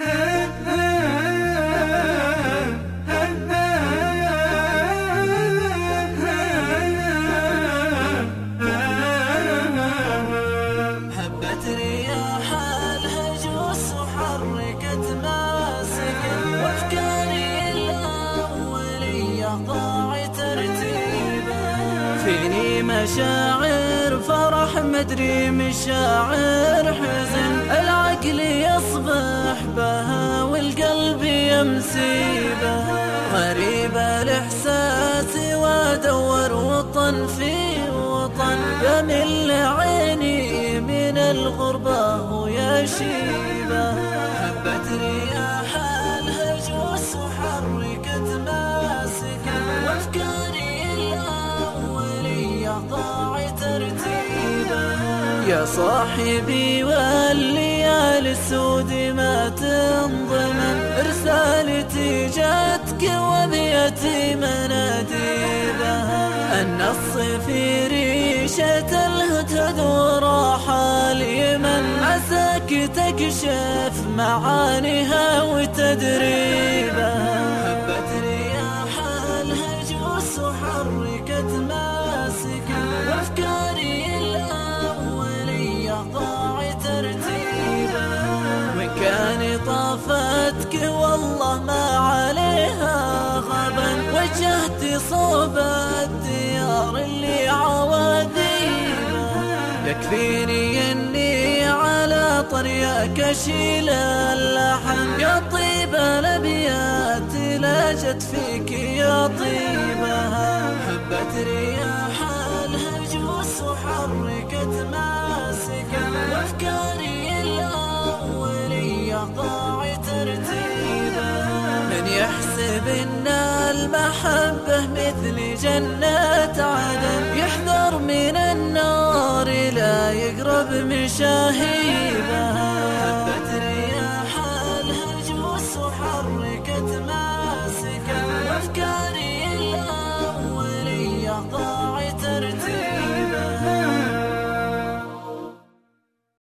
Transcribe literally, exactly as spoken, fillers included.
هبت رياح الهجوس وحركت ماسكا وافكاري الاوليه ضاعت ترتيبها. فيني مشاعر فرح مدري مشاعر حزن، العقل يصبح بها والقلب يمسي بها. غريب الاحساس وادور وطن في وطن، يمل عيني من الغربة ويشيبها. هبت رياح الهجوس وحركت ماسكا وافكاري الاوليه ضاعت ترتيبها. يا صاحبي والليالي السود ما تنضمن، رسالتي جاتك وبيتي مناديبها. النص في ريشة الهدهد وراح اليمن، عساك تكشف معانيها وتدريبها. هبت رياح الهجوس وحركت ماسكا وافكاري الاوليه ضاعت ترتيبها. وإن كان طافتك والله ما عليها غبا، وجهت صوب الديار اللي عواذيبها. يكفيني اني على طريقك اشيل اللحن، يا طيب الابيات لا جت فيك يا طيبها. هبت رياح الهجوس وحركت ماسكا وافكاري الاوليه ضاعت ترتيبها. من يحسب ان المحبه مثل جنة عدن، يحذر من النار لا يقرب مشاهيبها.